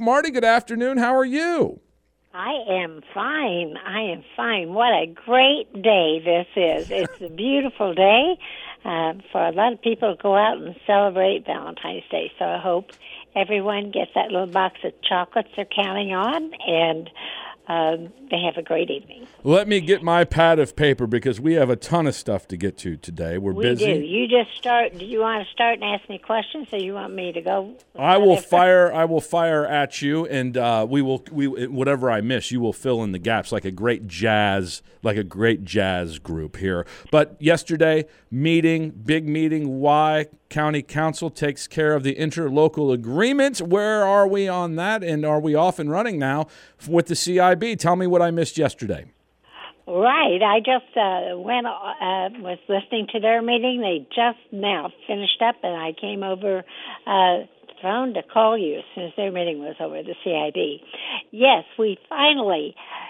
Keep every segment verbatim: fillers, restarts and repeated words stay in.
Marty, good afternoon. How are you? I am fine. I am fine. What a great day this is. It's a beautiful day uh, for a lot of people to go out and celebrate Valentine's Day. So I hope everyone gets that little box of chocolates they're counting on, and um, they have a great evening. Let me get my pad of paper because we have a ton of stuff to get to today. We're we busy. We do. You just start. Do you want to start and ask me questions, or you want me to go? I will fire. I will fire at you, and uh, we will. We whatever I miss, you will fill in the gaps like a great jazz, like a great jazz group here. But yesterday, meeting, big meeting. Why County Council takes care of the interlocal agreement. Where are we on that? And are we off and running now with the C I B? Tell me what I missed yesterday. Right. I just uh, went, uh, was listening to their meeting. They just now finished up, and I came over uh, phone to call you as soon as their meeting was over, the C I B. Yes, we finally,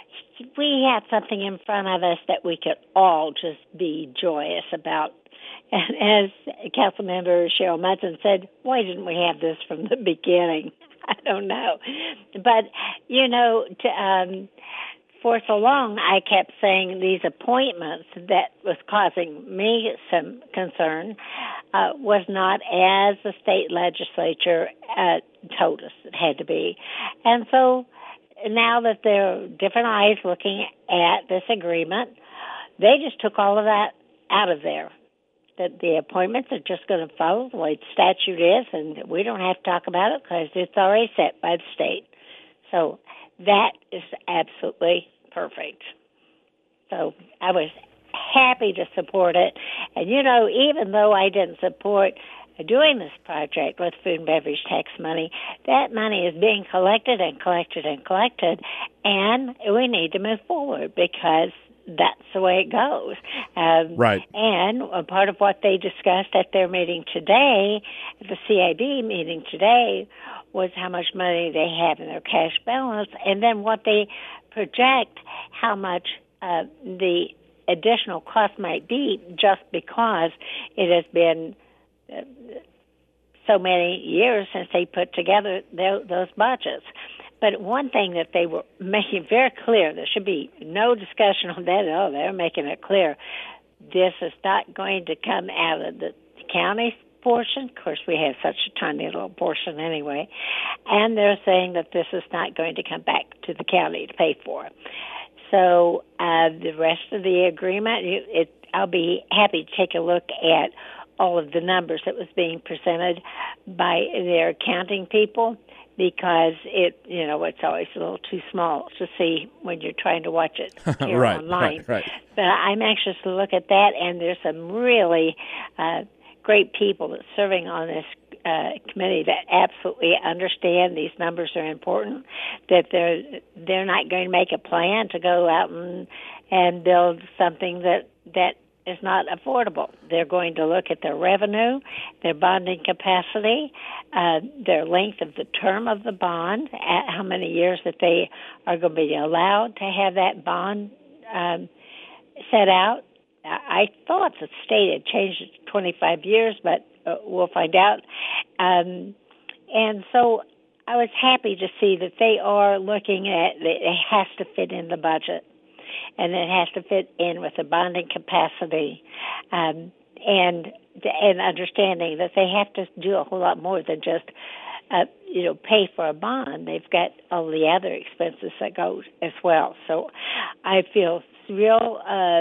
we had something in front of us that we could all just be joyous about. And as Councilmember Cheryl Munson said, why didn't we have this from the beginning? I don't know. But, you know, to, um, for so long, I kept saying these appointments that was causing me some concern uh, was not as the state legislature uh, told us it had to be. And so now that there are different eyes looking at this agreement, they just took all of that out of there. That the appointments are just going to follow the way the statute is, and we don't have to talk about it because it's already set by the state. So that is absolutely perfect. So I was happy to support it. And, you know, even though I didn't support doing this project with food and beverage tax money, that money is being collected and collected and collected, and we need to move forward because that's the way it goes. Um, right. And a part of what they discussed at their meeting today, the C I B meeting today, was how much money they have in their cash balance, and then what they project how much uh, the additional cost might be just because it has been uh, so many years since they put together their, those budgets. But one thing that they were making very clear, there should be no discussion on that at all. They're making it clear. This is not going to come out of the county portion. Of course, we have such a tiny little portion anyway. And they're saying that this is not going to come back to the county to pay for. So uh, the rest of the agreement, it, it, I'll be happy to take a look at all of the numbers that was being presented by their accounting people, because it, you know, it's always a little too small to see when you're trying to watch it here right, online. Right, right. But I'm anxious to look at that, and there's some really uh, great people that's serving on this uh, committee that absolutely understand these numbers are important, that they're they're not going to make a plan to go out and and build something that that is not affordable. They're going to look at their revenue, their bonding capacity, uh, their length of the term of the bond, at how many years that they are going to be allowed to have that bond um, set out. I thought the state had changed it to twenty-five years, but uh, we'll find out. Um, and so I was happy to see that they are looking at it. It has to fit in the budget, and it has to fit in with the bonding capacity, um, and and understanding that they have to do a whole lot more than just, uh, you know, pay for a bond. They've got all the other expenses that go as well. So I feel real uh,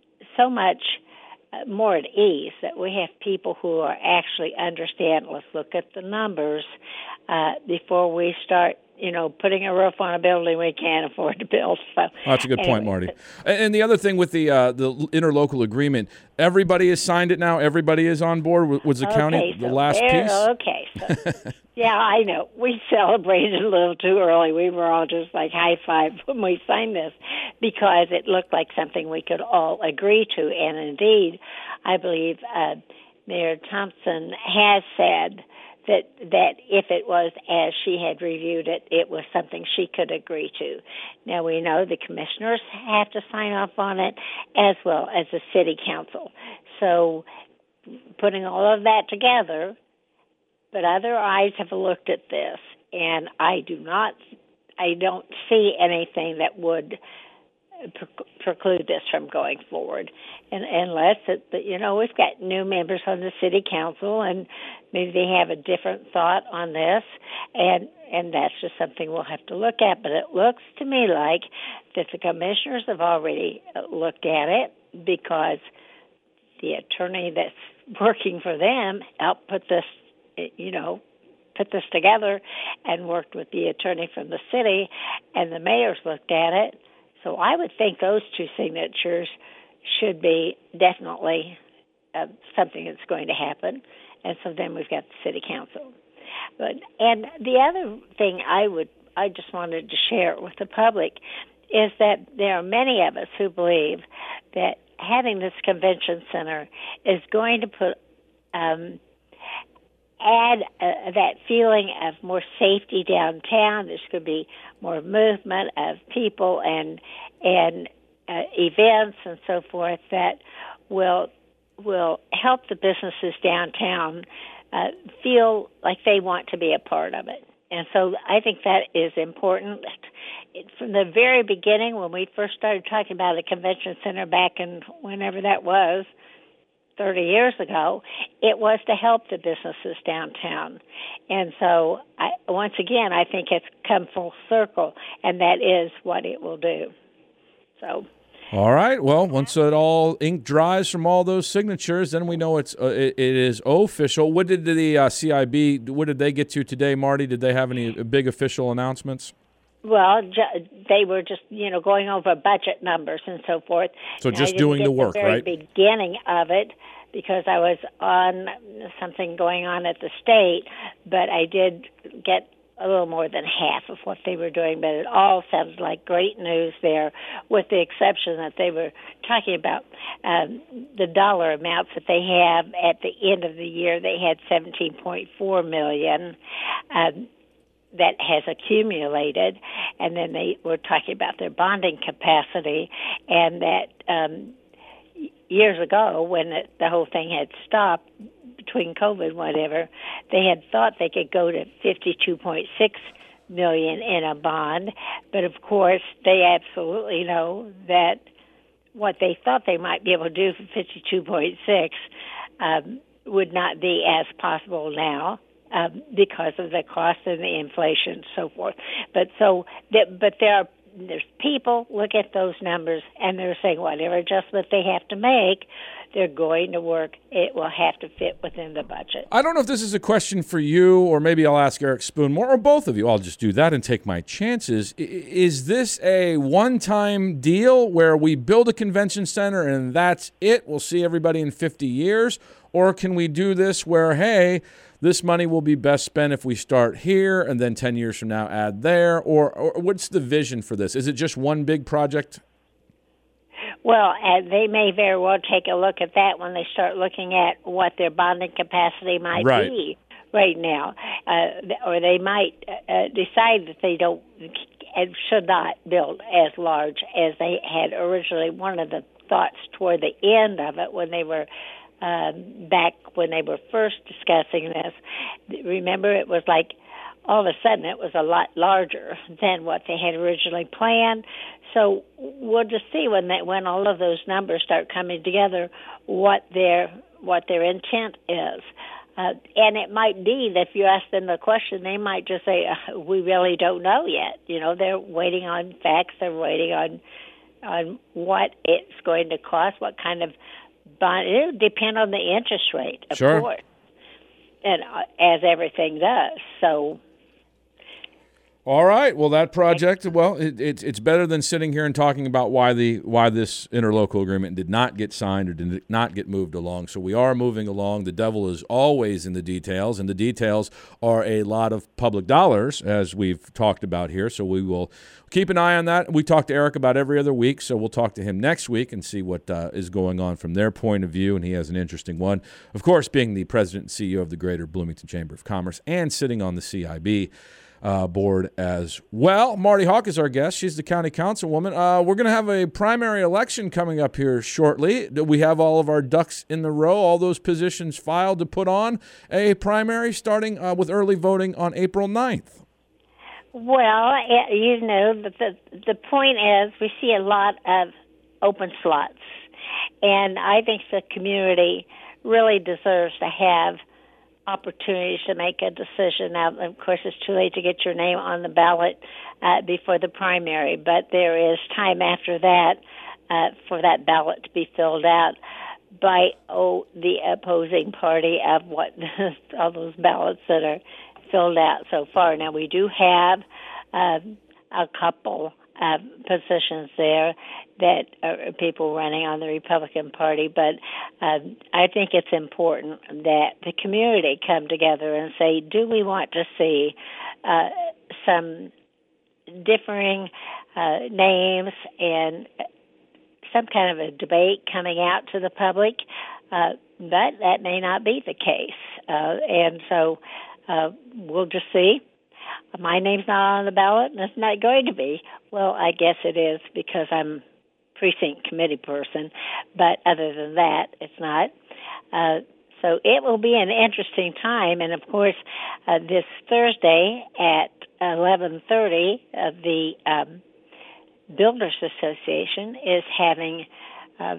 so much more at ease that we have people who are actually understand. Let's look at the numbers uh, before we start, you know, putting a roof on a building we can't afford to build. So, oh, that's a good anyway. point, Marty. And the other thing with the uh, the interlocal agreement, everybody has signed it now. Everybody is on board. Was the okay, county so the last there, piece? Okay. So, yeah, I know. We celebrated a little too early. We were all just like high five when we signed this because it looked like something we could all agree to. And indeed, I believe uh, Mayor Thompson has said that that if it was as she had reviewed it, it was something she could agree to. Now, we know the commissioners have to sign off on it as well as the city council. So putting all of that together, but other eyes have looked at this, and I do not, I don't see anything that would preclude this from going forward, and unless it, you know, we've got new members on the city council, and maybe they have a different thought on this, and and that's just something we'll have to look at. But it looks to me like that the commissioners have already looked at it, because the attorney that's working for them helped put this, you know, put this together, and worked with the attorney from the city, and the mayor's looked at it. So I would think those two signatures should be definitely uh, something that's going to happen. And so then we've got the city council. But and the other thing I would I just wanted to share with the public is that there are many of us who believe that having this convention center is going to put um, add uh, that feeling of more safety downtown. There's going to be more movement of people and and uh, events and so forth that will will help the businesses downtown uh, feel like they want to be a part of it. And so I think that is important. It, from the very beginning, when we first started talking about a convention center back in whenever that was, thirty years ago, it was to help the businesses downtown. And so, I, once again, I think it's come full circle, and that is what it will do. So, all right. Well, once it all ink dries from all those signatures, then we know it's uh, it, it is official. What did the uh, C I B, what did they get to today, Marty? Did they have any big official announcements? Well, ju- they were just, you know, going over budget numbers and so forth. So just doing the work, the very right? Beginning of it, because I was on something going on at the state, but I did get a little more than half of what they were doing. But it all sounded like great news there, with the exception that they were talking about um, the dollar amounts that they have at the end of the year. They had seventeen point four million dollars. Um, that has accumulated, and then they were talking about their bonding capacity, and that um, years ago, when it, the whole thing had stopped between COVID, whatever, they had thought they could go to fifty-two point six million in a bond, but of course they absolutely know that what they thought they might be able to do for fifty-two point six um, would not be as possible now. Um, because of the cost and the inflation and so forth. But so, that, but there are there's people look at those numbers and they're saying whatever adjustment they have to make, they're going to work. It will have to fit within the budget. I don't know if this is a question for you, or maybe I'll ask Eric Spoonmore, or both of you. I'll just do that and take my chances. Is this a one-time deal where we build a convention center and that's it? We'll see everybody in fifty years? Or can we do this where, hey, this money will be best spent if we start here and then ten years from now add there? Or, or what's the vision for this? Is it just one big project? Well, uh, they may very well take a look at that when they start looking at what their bonding capacity might right. be right now. Uh, or they might uh, decide that they don't and should not build as large as they had originally. One of the thoughts toward the end of it, when they were Um, back when they were first discussing this, remember it was like all of a sudden it was a lot larger than what they had originally planned. So we'll just see when they, when all of those numbers start coming together what their what their intent is. Uh, and it might be that if you ask them the question, they might just say, uh, we really don't know yet. You know, they're waiting on facts. They're waiting on on what it's going to cost, what kind of bond. It would depend on the interest rate, of sure. course, and uh, as everything does. So, all right. Well, that project, well, it, it, it's better than sitting here and talking about why the why this interlocal agreement did not get signed or did not get moved along. So we are moving along. The devil is always in the details, and the details are a lot of public dollars, as we've talked about here. So we will keep an eye on that. We talk to Eric about every other week, so we'll talk to him next week and see what uh, is going on from their point of view, and he has an interesting one. Of course, being the president and C E O of the Greater Bloomington Chamber of Commerce and sitting on the C I B uh, board as well. Marty Hawk is our guest. She's the county councilwoman. Uh, we're going to have a primary election coming up here shortly. Do we have all of our ducks in the row, all those positions filed to put on a primary starting uh, with early voting on April ninth? Well, it, you know, the, the the point is we see a lot of open slots, and I think the community really deserves to have opportunities to make a decision. Now, of course, it's too late to get your name on the ballot uh, before the primary, but there is time after that uh, for that ballot to be filled out by oh, the opposing party of what all those ballots that are filled out so far. Now, we do have uh, a couple of positions there that are people running on the Republican Party, but uh, I think it's important that the community come together and say, do we want to see uh, some differing uh, names and some kind of a debate coming out to the public? Uh, but that may not be the case. Uh, and so uh, we'll just see. My name's not on the ballot, and it's not going to be. Well, I guess it is because I'm precinct committee person, but other than that, it's not. Uh, so it will be an interesting time, and of course, uh, this Thursday at eleven thirty, uh, the um, Builders Association is having a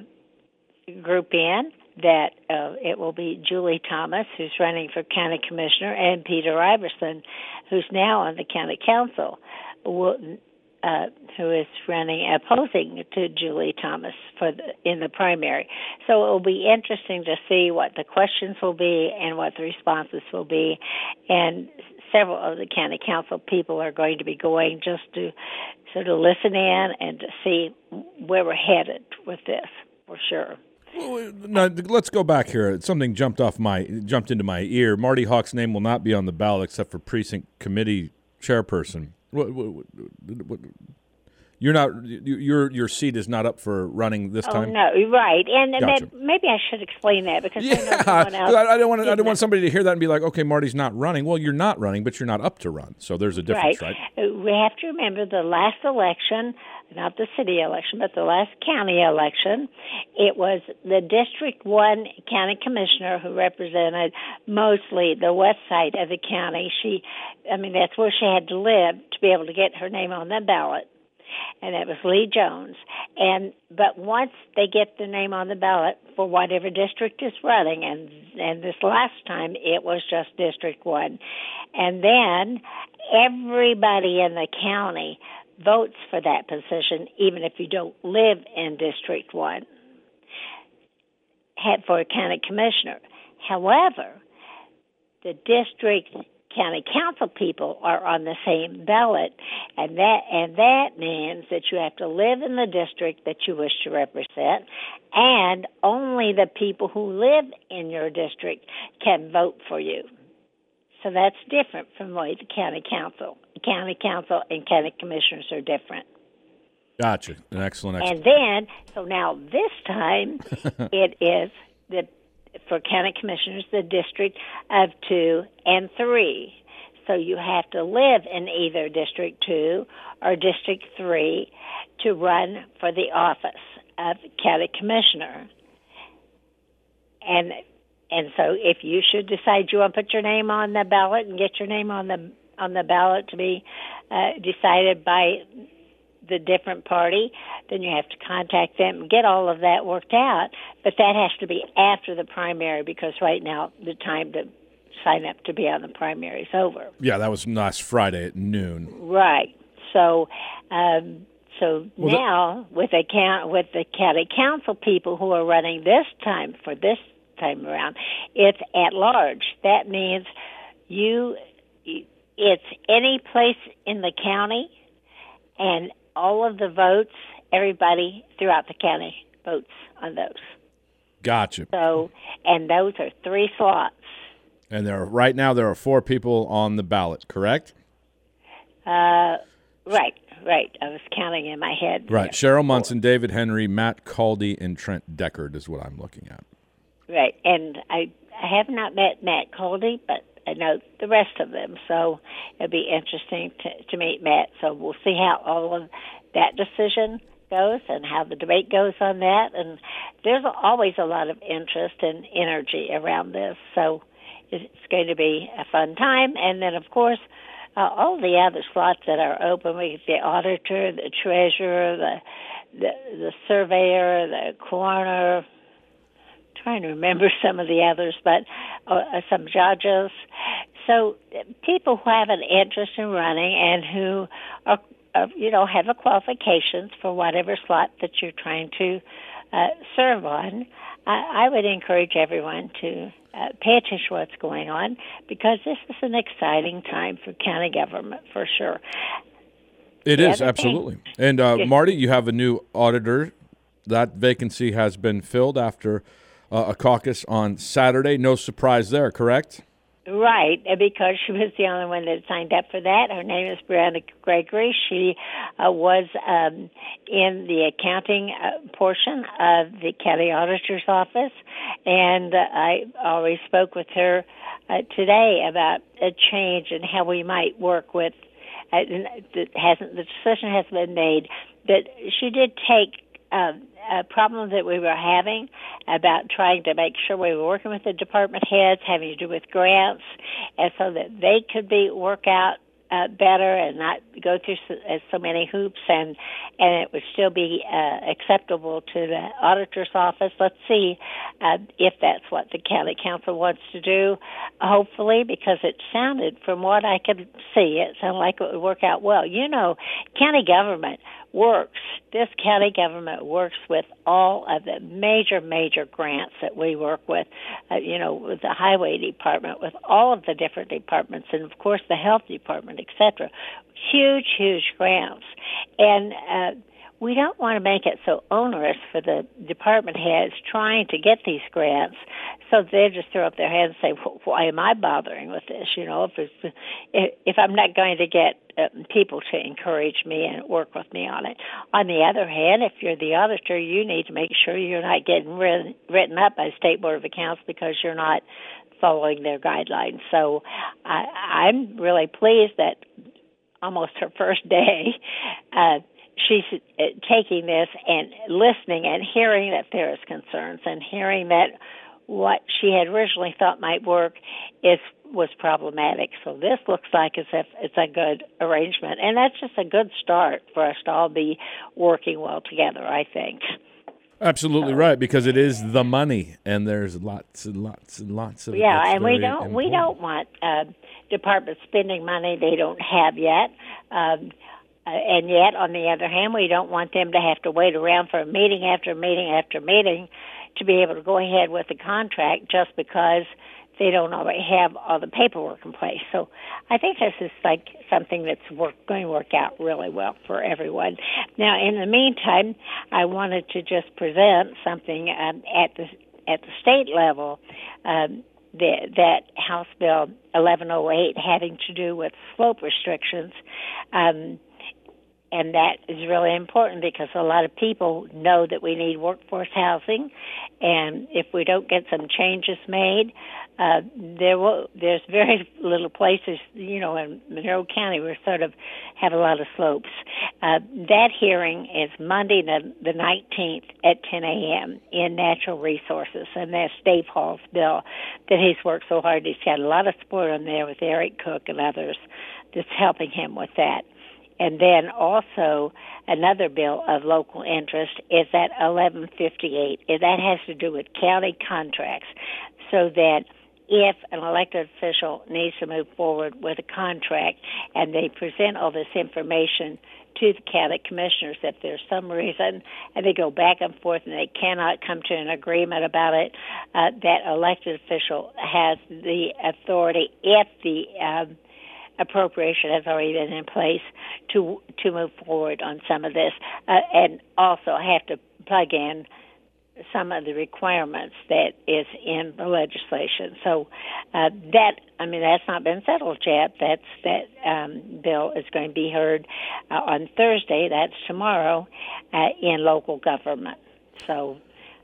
group in that uh, it will be Julie Thomas, who's running for county commissioner, and Peter Iverson, who's now on the county council, will, uh, who is running opposing to Julie Thomas for the, in the primary. So it will be interesting to see what the questions will be and what the responses will be. And several of the county council people are going to be going just to sort of listen in and to see where we're headed with this, for sure. Well, now, let's go back here. Something jumped off my jumped into my ear. Marty Hawk's name will not be on the ballot except for precinct committee chairperson. What, what, what, you're not. Your your seat is not up for running this oh, time. No, right, and, and Gotcha. that, maybe I should explain that because yeah, I know someone else I, I don't want. I don't not. want somebody to hear that and be like, "Okay, Marty's not running." Well, you're not running, but you're not up to run. So there's a difference, right? right? We have to remember the last election, not the city election, but the last county election. It was the District One county commissioner who represented mostly the west side of the county. She, I mean, that's where she had to live to be able to get her name on the ballot. And it was Lee Jones. And but once they get the name on the ballot for whatever district is running, and and this last time it was just District One, and then everybody in the county votes for that position, even if you don't live in District One, for a county commissioner. However, the district county council people are on the same ballot, and that and that means that you have to live in the district that you wish to represent, and only the people who live in your district can vote for you. So that's different from the way the county council. The county council and county commissioners are different. Gotcha. An excellent. And then, so now this time, it is the for county commissioners, the district of two and three. So you have to live in either District two or District three to run for the office of county commissioner. And and so if you should decide you want to put your name on the ballot and get your name on the on the ballot to be uh, decided by the different party, then you have to contact them and get all of that worked out. But that has to be after the primary because right now the time to sign up to be on the primary is over. Yeah, that was last Friday at noon. Right. So, um, so well, now the- with the count with the county council people who are running this time for this time around, it's at large. That means you, it's any place in the county, and all of the votes, everybody throughout the county votes on those. Gotcha. So, and those are three slots. And there are, right now there are four people on the ballot, correct? Uh, right, right. I was counting in my head. Right. Cheryl Munson, David Henry, Matt Caldy, and Trent Deckard is what I'm looking at. Right. And I, I have not met Matt Caldy, but I know the rest of them. So it'll be interesting to, to meet Matt. So we'll see how all of that decision goes and how the debate goes on that. And there's always a lot of interest and energy around this. So it's going to be a fun time. And then, of course, uh, all the other slots that are open. We get the auditor, the treasurer, the the, the surveyor, the coroner. Trying to remember some of the others, but uh, some judges. So people who have an interest in running and who are, uh, you know, have the qualifications for whatever slot that you're trying to uh, serve on, I, I would encourage everyone to uh, pay attention to what's going on, because this is an exciting time for county government for sure. It the is, absolutely. Thing, and uh, Marty, you have a new auditor. That vacancy has been filled after uh, a caucus on Saturday. No surprise there, correct? Right, because she was the only one that signed up for that. Her name is Brianna Gregory. She uh, was um, in the accounting uh, portion of the county auditor's office, and uh, I already spoke with her uh, today about a change and how we might work with. Uh, it hasn't the decision hasn't been made, but she did take Uh, a problem that we were having about trying to make sure we were working with the department heads, having to do with grants, and so that they could be work out uh, better and not go through so, uh, so many hoops, and and it would still be uh, acceptable to the auditor's office. Let's see uh, if that's what the county council wants to do. Hopefully, because it sounded, from what I could see, it sounded like it would work out well. You know, county government works. This county government works with all of the major, major grants that we work with, uh, you know, with the highway department, with all of the different departments, and, of course, the health department, et cetera. Huge, huge grants. And uh, we don't want to make it so onerous for the department heads trying to get these grants, so they just throw up their hands and say, well, why am I bothering with this? You know, if it's, if I'm not going to get uh, people to encourage me and work with me on it. On the other hand, if you're the auditor, you need to make sure you're not getting written, written up by State Board of Accounts because you're not following their guidelines. So I, I'm really pleased that almost her first day, uh, she's uh, taking this and listening and hearing that there is concerns and hearing that what she had originally thought might work is was problematic. So this looks like as if it's a good arrangement, and that's just a good start for us to all be working well together, I think. Absolutely so, right, because it is the money, and there's lots and lots and lots of yeah, it. and we don't important. we don't want uh, departments spending money they don't have yet. Um, Uh, and yet, on the other hand, we don't want them to have to wait around for meeting after meeting after meeting to be able to go ahead with the contract just because they don't already have all the paperwork in place. So I think this is like something that's work, going to work out really well for everyone. Now, in the meantime, I wanted to just present something um, at the at the state level. Um, The, that House Bill eleven oh eight having to do with slope restrictions. Um, and that is really important because a lot of people know that we need workforce housing, and if we don't get some changes made, uh, there will, there's very little places, you know, in Monroe County we sort of have a lot of slopes. Uh, that hearing is Monday the, the nineteenth at ten a.m. in Natural Resources, and that's Dave Hall's bill that he's worked so hard. He's got a lot of support on there with Eric Cook and others that's helping him with that. And then also another bill of local interest is at eleven fifty-eight. And that has to do with county contracts, so that if an elected official needs to move forward with a contract and they present all this information to the county commissioners, if there's some reason and they go back and forth and they cannot come to an agreement about it, uh, that elected official has the authority, if the um, appropriation has already been in place, to to move forward on some of this, uh, and also have to plug in some of the requirements that is in the legislation. So uh, that, I mean, that's not been settled yet. That's that um, bill is going to be heard uh, on Thursday. That's tomorrow uh, in local government. So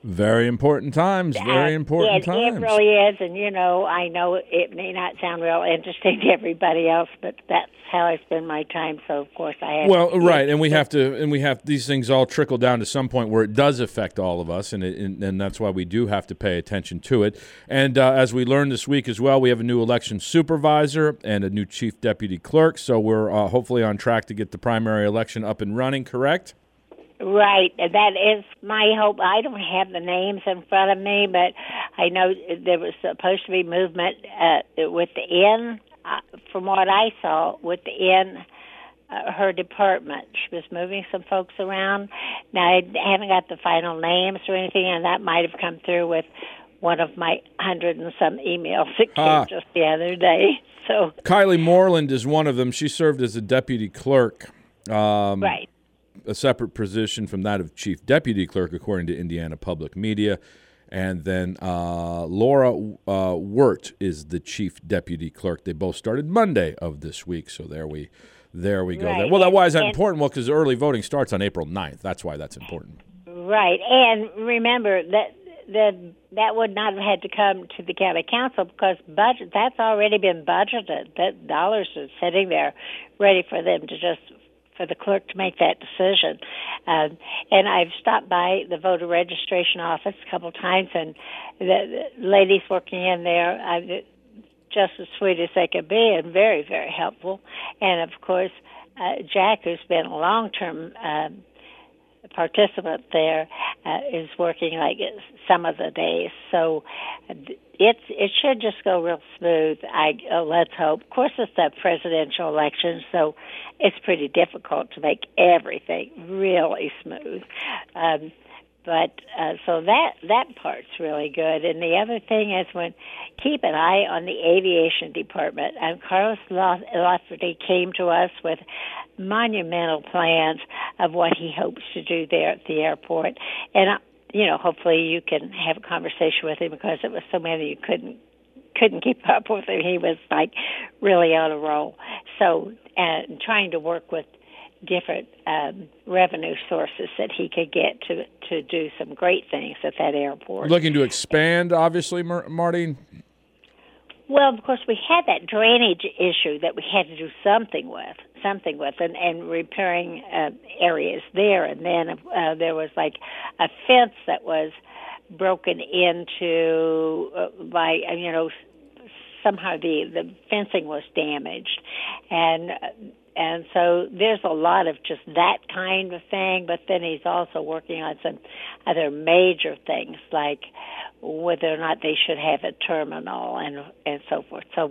Very important times. Very important uh, it, times. It really is, and you know, I know it may not sound real interesting to everybody else, but that's how I spend my time. So of course I have. Well, to right, and we have to, and we have these things all trickle down to some point where it does affect all of us, and it, and, and that's why we do have to pay attention to it. And uh, as we learned this week as well, we have a new election supervisor and a new chief deputy clerk. So we're uh, hopefully on track to get the primary election up and running. Correct? Right, that is my hope. I don't have the names in front of me, but I know there was supposed to be movement uh, with the N. Uh, from what I saw, with the N, uh, her department, she was moving some folks around. Now I haven't got the final names or anything, and that might have come through with one of my hundred and some emails that came ah. just the other day. So Kylie Moreland is one of them. She served as a deputy clerk. Um, right. A separate position from that of chief deputy clerk, according to Indiana Public Media. And then uh, Laura uh, Wirt is the chief deputy clerk. They both started Monday of this week, so there we there we go. Right. There. Well, that, why is that and, important? Well, because early voting starts on April ninth. That's why that's important. Right, and remember that that that would not have had to come to the county council because budget that's already been budgeted. That dollars is sitting there, ready for them to just. For the clerk to make that decision. Um, and I've stopped by the voter registration office a couple times, and the, the ladies working in there are just as sweet as they could be and very, very helpful. And, of course, uh, Jack, who's been a long-term um, participant there, uh, is working like some of the days. So it's it should just go real smooth. I uh, let's hope. Of course, it's the presidential election, so it's pretty difficult to make everything really smooth. Um, but uh, so that that part's really good. And the other thing is when keep an eye on the aviation department. And Carlos Lafferty came to us with monumental plans of what he hopes to do there at the airport. And uh, you know, hopefully you can have a conversation with him because it was so many you couldn't couldn't keep up with him. He was like really on a roll. So and trying to work with different um, revenue sources that he could get to to do some great things at that airport. Looking to expand, obviously, Mar- Marty? Well, of course, we had that drainage issue that we had to do something with, something with, and, and repairing uh, areas there. And then uh, there was like a fence that was broken into uh, by, you know, somehow the, the fencing was damaged. And uh, And so there's a lot of just that kind of thing, but then he's also working on some other major things, like whether or not they should have a terminal and and so forth. So,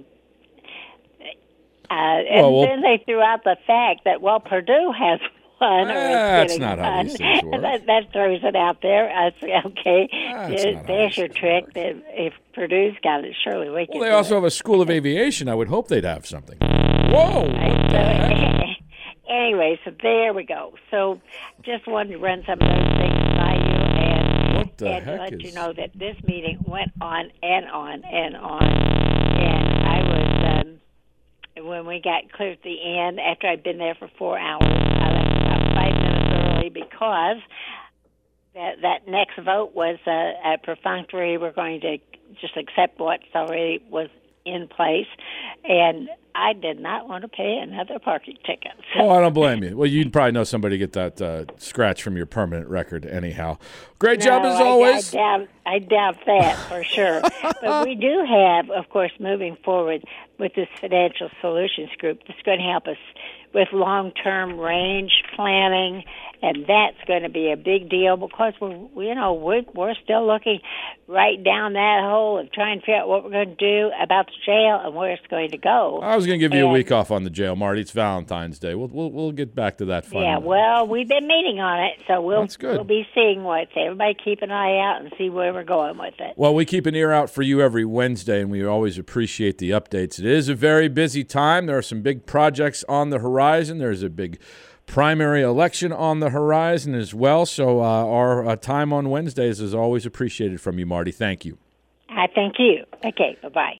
uh, and well, well, then they threw out the fact that, well, Purdue has one. Uh, that's not how these things work. that, that throws it out there. I say, okay, there, there's your trick. If, if Purdue's got it, surely we can Well, they do also it. have a school of aviation. I would hope they'd have something. Whoa! What the heck? Anyway, so there we go. So just wanted to run some of those things by you and, what the and heck let is... you know that this meeting went on and on and on. And I was, um, when we got clear at the end, after I'd been there for four hours, I left about five minutes early because that, that next vote was uh, a perfunctory. We're going to just accept what's already was in place. And I did not want to pay another parking ticket. So. Oh, I don't blame you. Well, you'd probably know somebody to get that uh, scratch from your permanent record anyhow. Great no, job as I, always. I doubt, I doubt that for sure. But we do have, of course, moving forward with this financial solutions group that's going to help us with long-term range planning, and that's going to be a big deal because we're, you know, we're, we're still looking right down that hole of trying to figure out what we're going to do about the jail and where it's going to go. I was going to give you and, a week off on the jail, Marty. It's Valentine's Day. We'll we'll, we'll get back to that fun. Yeah, well, we've been meeting on it, so we'll That's good. we'll be seeing what's. Everybody keep an eye out and see where we're going with it. Well, we keep an ear out for you every Wednesday, and we always appreciate the updates. It is a very busy time. There are some big projects on the horizon. There's a big primary election on the horizon as well. So uh, our uh, time on Wednesdays is always appreciated from you, Marty. Thank you. I thank you. Okay, bye-bye.